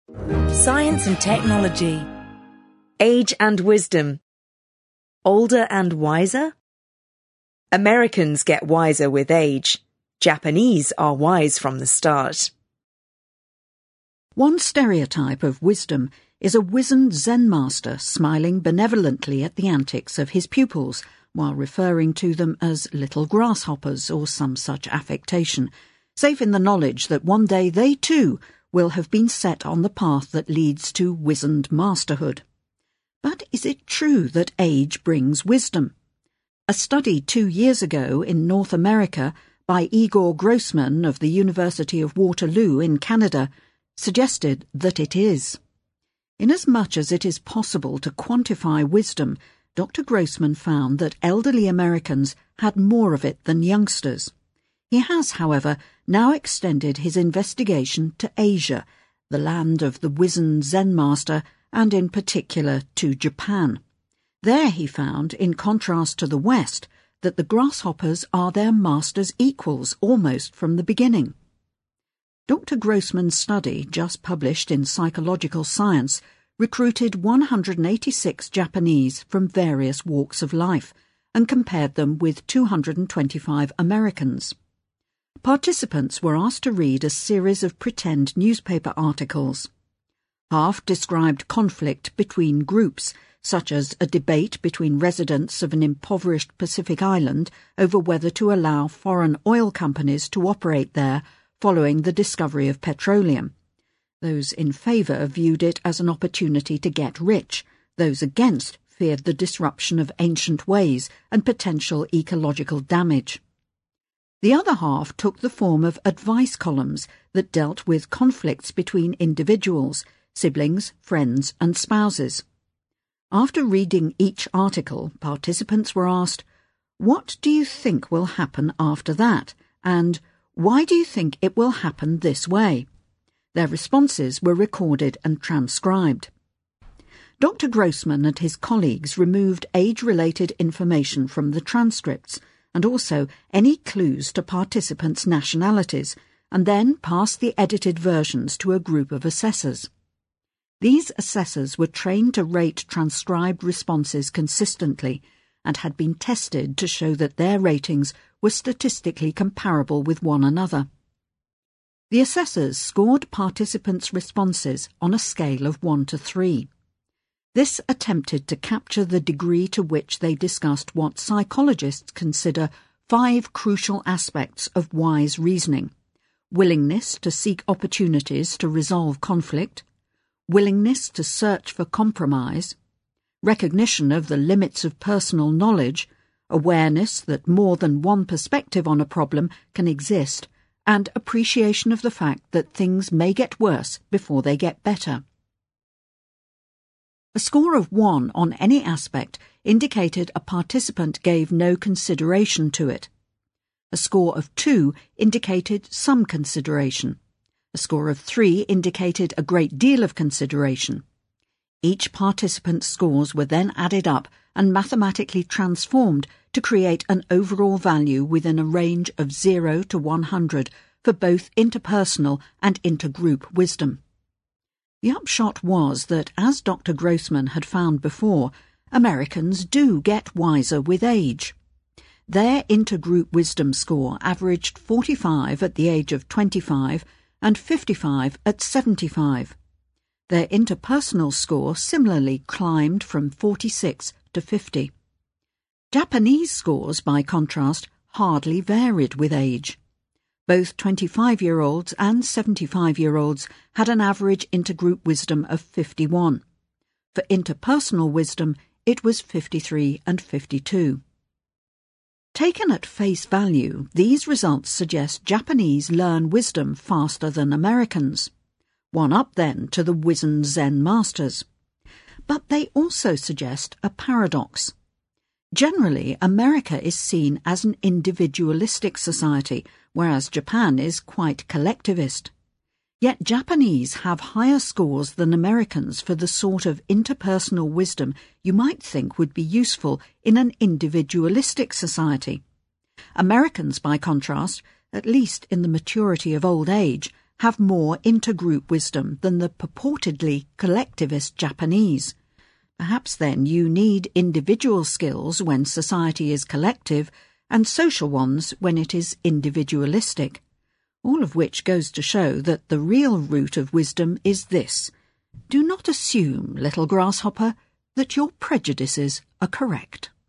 Science and technology. Age and wisdom. Older and wiser? Americans get wiser with age. Japanese are wise from the start. One stereotype of wisdom is a wizened Zen master smiling benevolently at the antics of his pupils while referring to them as little grasshoppers or some such affectation, safe in the knowledge that one day they too will have been set on the path that leads to wizened masterhood. But is it true that age brings wisdom? A study 2 years ago in North America by Igor Grossman of the University of Waterloo in Canada suggested that it is. Inasmuch as it is possible to quantify wisdom, Dr. Grossman found that elderly Americans had more of it than youngsters. He has, however, now extended his investigation to Asia, the land of the wizened Zen master, and in particular to Japan. There he found, in contrast to the West, that the grasshoppers are their masters' equals almost from the beginning. Dr. Grossman's study, just published in Psychological Science, recruited 186 Japanese from various walks of life and compared them with 225 Americans. Participants were asked to read a series of pretend newspaper articles. Half described conflict between groups, such as a debate between residents of an impoverished Pacific island over whether to allow foreign oil companies to operate there following the discovery of petroleum. Those in favour viewed it as an opportunity to get rich. Those against feared the disruption of ancient ways and potential ecological damage. The other half took the form of advice columns that dealt with conflicts between individuals, siblings, friends, and spouses. After reading each article, participants were asked, "What do you think will happen after that?" and "Why do you think it will happen this way?" Their responses were recorded and transcribed. Dr. Grossman and his colleagues removed age-related information from the transcripts and also any clues to participants' nationalities, and then passed the edited versions to a group of assessors. These assessors were trained to rate transcribed responses consistently and had been tested to show that their ratings were statistically comparable with one another. The assessors scored participants' responses on a scale of 1 to 3. This attempted to capture the degree to which they discussed what psychologists consider 5 crucial aspects of wise reasoning: willingness to seek opportunities to resolve conflict, willingness to search for compromise, recognition of the limits of personal knowledge, awareness that more than one perspective on a problem can exist, and appreciation of the fact that things may get worse before they get better. A score of 1 on any aspect indicated a participant gave no consideration to it. A score of 2 indicated some consideration. A score of 3 indicated a great deal of consideration. Each participant's scores were then added up and mathematically transformed to create an overall value within a range of 0 to 100 for both interpersonal and intergroup wisdom. The upshot was that, as Dr. Grossman had found before, Americans do get wiser with age. Their intergroup wisdom score averaged 45 at the age of 25 and 55 at 75. Their interpersonal score similarly climbed from 46 to 50. Japanese scores, by contrast, hardly varied with age. Both 25-year-olds and 75-year-olds had an average intergroup wisdom of 51. For interpersonal wisdom, it was 53 and 52. Taken at face value, these results suggest Japanese learn wisdom faster than Americans. One up, then, to the wizened Zen masters. But they also suggest a paradox. Generally, America is seen as an individualistic society, whereas Japan is quite collectivist. Yet Japanese have higher scores than Americans for the sort of interpersonal wisdom you might think would be useful in an individualistic society. Americans, by contrast, at least in the maturity of old age, have more intergroup wisdom than the purportedly collectivist Japanese. Perhaps then you need individual skills when society is collective and social ones when it is individualistic. All of which goes to show that the real root of wisdom is this: do not assume, little grasshopper, that your prejudices are correct.